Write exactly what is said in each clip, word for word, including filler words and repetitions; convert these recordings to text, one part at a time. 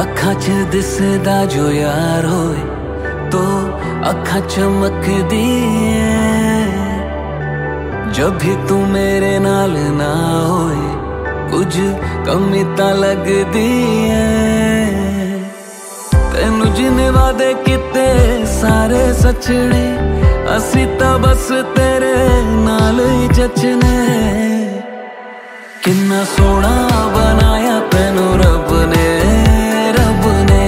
ਅੱਖਾਂ 'ਚ ਦਿਸਦਾ ਜੋ ਯਾਰ ਹੋਏ ਤੋ ਅੱਖਾਂ ਚਮਕਦੀ ਐ। जब भी तू मेरे नाल ना होए कुछ कमी तां लगदी ऐ। तैनू जिन्ने वादे किते सारे सचने असी तां बस तेरे नाल ही जचने। किन्ना सोहना बनाया तैनू रब ने रब ने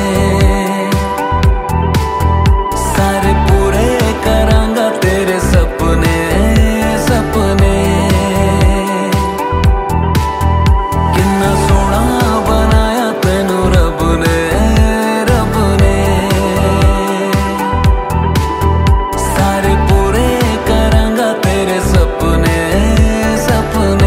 सारे पूरे करांगा तेरे सपने सपने। किन्ना सोहना बनाया तैनू रब ने रब ने सारे पूरे करांगा तेरे सपने सपने।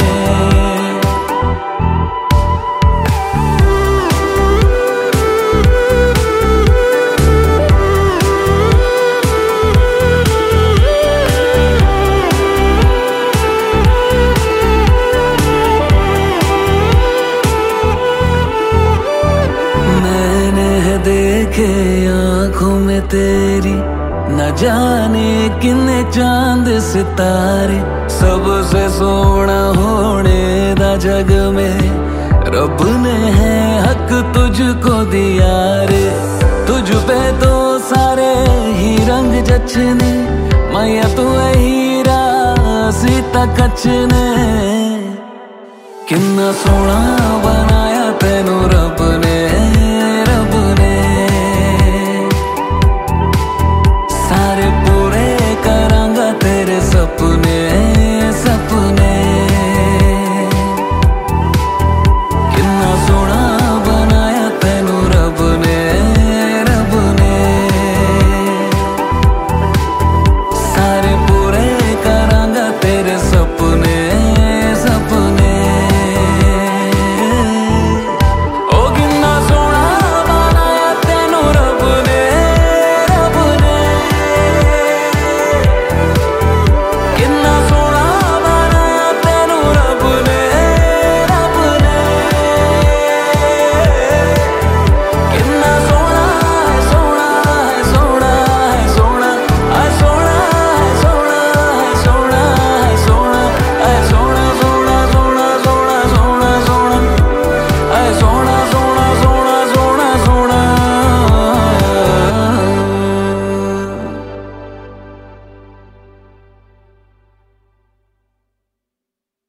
देखे आंखों में तेरी न जाने किन्ने चांद सितारे। सबसे सोना होने दा जग में रब ने है हक तुझको दिया रे। तुझ पे तो सारे ही रंग जचने मैया तू हीरा सीता कचने। किन्ना सोहना बनाया तैनू